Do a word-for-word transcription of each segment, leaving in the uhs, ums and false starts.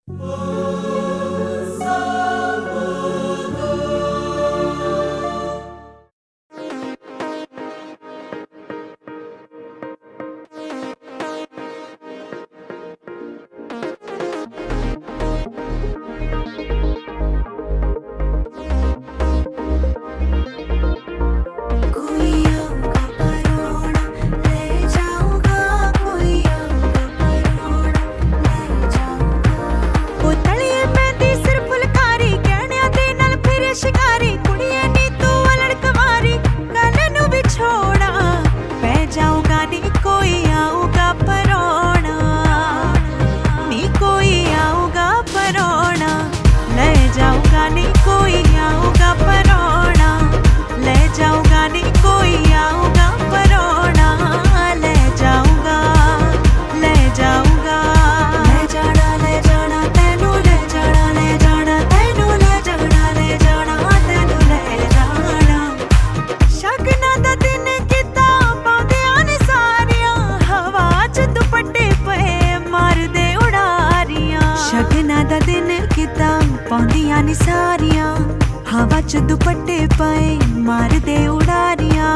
पाउंदियां नी सारियां हवा च दुपट्टे पाए मार दे उड़ारियां।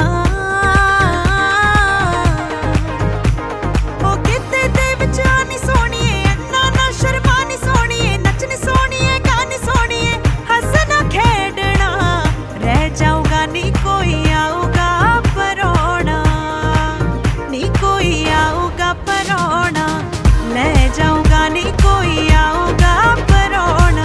ओ किते दे विच आनी सोहणिए अन्ना ना शर्मानी सोहणिए नचनी सोहणिए गानी सोहणिए हंसना खेडना रह जाऊंगा नी कोई आऊगा परोना नी कोई आऊगा परोना ले जाऊंगा नी कोई आऊगा परोना।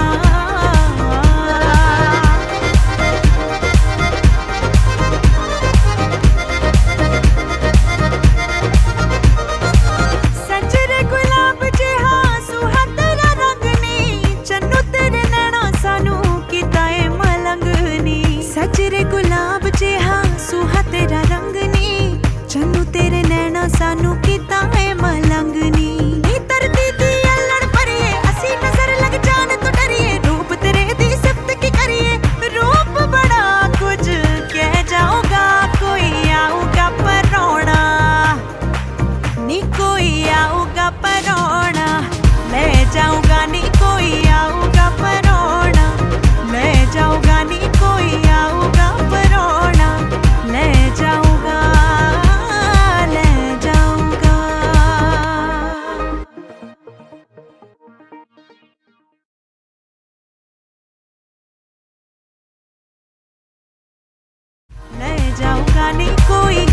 सजरे गुलाब जिहा सुहा तेरा रंग नी चन्नू तेरे नैना सानू कीता ए मलंगनी। सजरे गुलाब जिहा सुहा तेरा रंग नी चन्नू तेरे नैना सानू कीता ए मलंगनी। जाऊंगा नहीं कोई